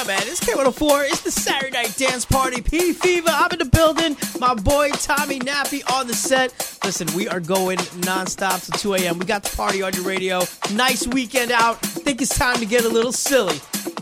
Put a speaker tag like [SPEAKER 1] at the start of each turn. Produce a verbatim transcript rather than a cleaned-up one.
[SPEAKER 1] man. It's K one oh four. It's the Saturday Night Dance Party. P Fever. I'm in the building. My boy Tommy Nappy on the set. Listen, we are going nonstop till two a.m. We got the party on your radio. Nice weekend out. I think it's time to get a little silly.